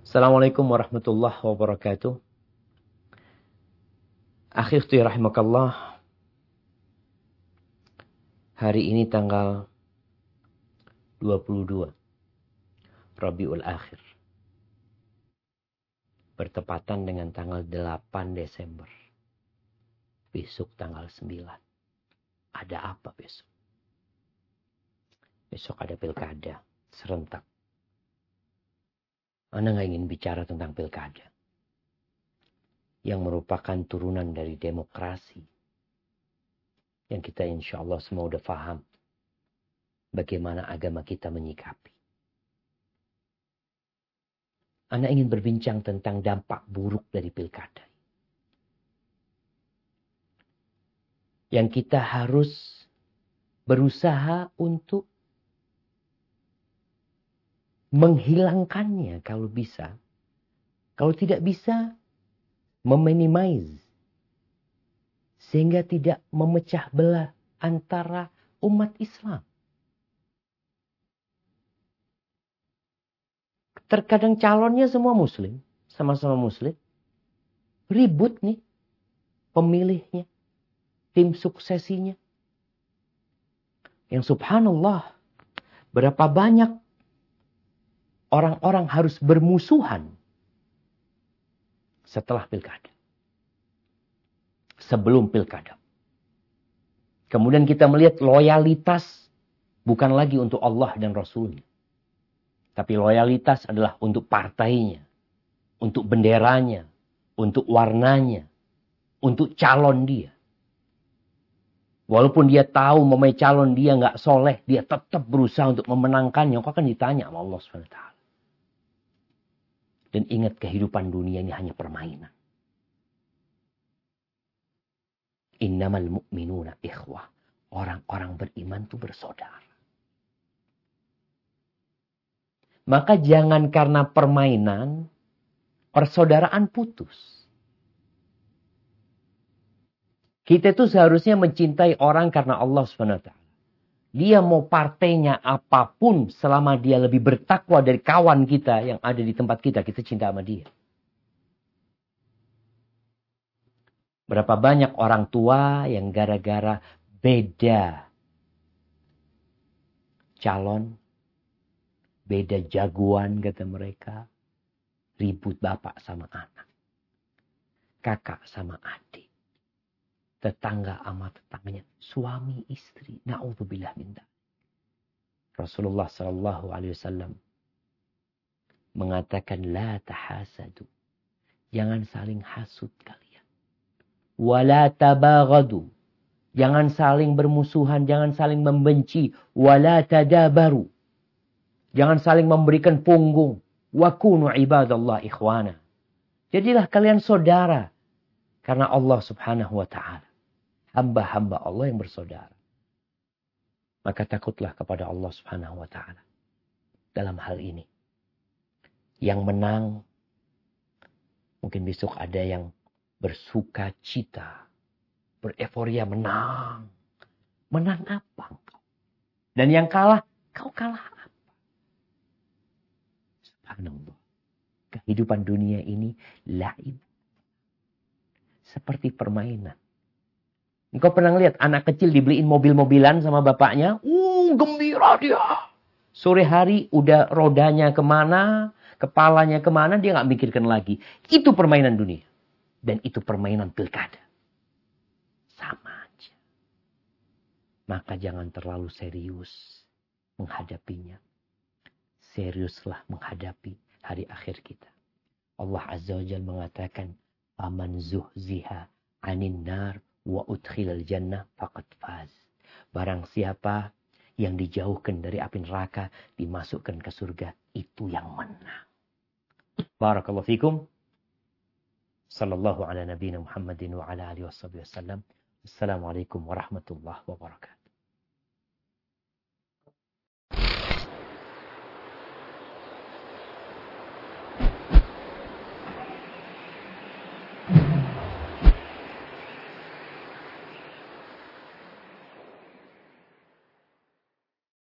Assalamualaikum warahmatullahi wabarakatuh. Akhirti rahimakallah. Hari ini tanggal 22 Rabiul Akhir. Bertepatan dengan tanggal 8 Desember. Besok tanggal 9. Ada apa besok? Besok ada pilkada serentak. Anda nggak ingin bicara tentang pilkada yang merupakan turunan dari demokrasi yang kita insya Allah semua udah paham bagaimana agama kita menyikapi. Anda ingin berbincang tentang dampak buruk dari pilkada yang kita harus berusaha untuk menghilangkannya kalau bisa. Kalau tidak bisa, meminimize. Sehingga tidak memecah belah antara umat Islam. Terkadang calonnya semua muslim. Sama-sama muslim. Ribut nih. Pemilihnya. Tim suksesinya. Yang subhanallah. Berapa banyak orang-orang harus bermusuhan setelah pilkada. Sebelum pilkada. Kemudian kita melihat loyalitas bukan lagi untuk Allah dan Rasulnya. Tapi loyalitas adalah untuk partainya. Untuk benderanya. Untuk warnanya. Untuk calon dia. Walaupun dia tahu calon dia nggak soleh. Dia tetap berusaha untuk memenangkannya. Kok akan ditanya sama Allah SWT. Dan ingat kehidupan dunia ini hanya permainan. Innamal mu'minuna ikhwah. Orang-orang beriman itu bersaudara. Maka jangan karena permainan, persaudaraan putus. Kita itu seharusnya mencintai orang karena Allah SWT. Dia mau partainya apapun selama dia lebih bertakwa dari kawan kita yang ada di tempat kita cinta sama dia. Berapa banyak orang tua yang gara-gara beda calon, beda jagoan kata mereka, ribut bapak sama anak, kakak sama adik, tetangga sama tetangganya, suami istri, na'udzubillah min dzalik. Rasulullah sallallahu alaihi wasallam mengatakan la tahasadu. Jangan saling hasud kalian. Wala tabaghadu. Jangan saling bermusuhan, jangan saling membenci, wala tadabaru. Jangan saling memberikan punggung. Wa kunu ibadallah ikhwana. Jadilah kalian saudara karena Allah Subhanahu wa taala. Hamba-hamba Allah yang bersaudara. Maka takutlah kepada Allah Subhanahu wa taala dalam hal ini. Yang menang mungkin besok ada yang bersuka cita, bereforia menang. Menang apa engkau? Dan yang kalah, kau kalah apa? Subhanallah. Kehidupan dunia ini laib. Seperti permainan. Engkau pernah lihat anak kecil dibeliin mobil-mobilan sama bapaknya? Gembira dia. Sore hari udah rodanya kemana, kepalanya kemana, dia gak mikirkan lagi. Itu permainan dunia. Dan itu permainan pilkada. Sama aja. Maka jangan terlalu serius menghadapinya. Seriuslah menghadapi hari akhir kita. Allah Azza wa Jalla mengatakan, "Faman zuhziha 'anil nar wa udkhilal jannah faqad faz." Barang siapa yang dijauhkan dari api neraka, dimasukkan ke surga, itu yang menang. Barakallahu fikum. Sallallahu ala nabiyina Muhammadin wa ala alihi wasallam. Assalamualaikum warahmatullahi wabarakatuh.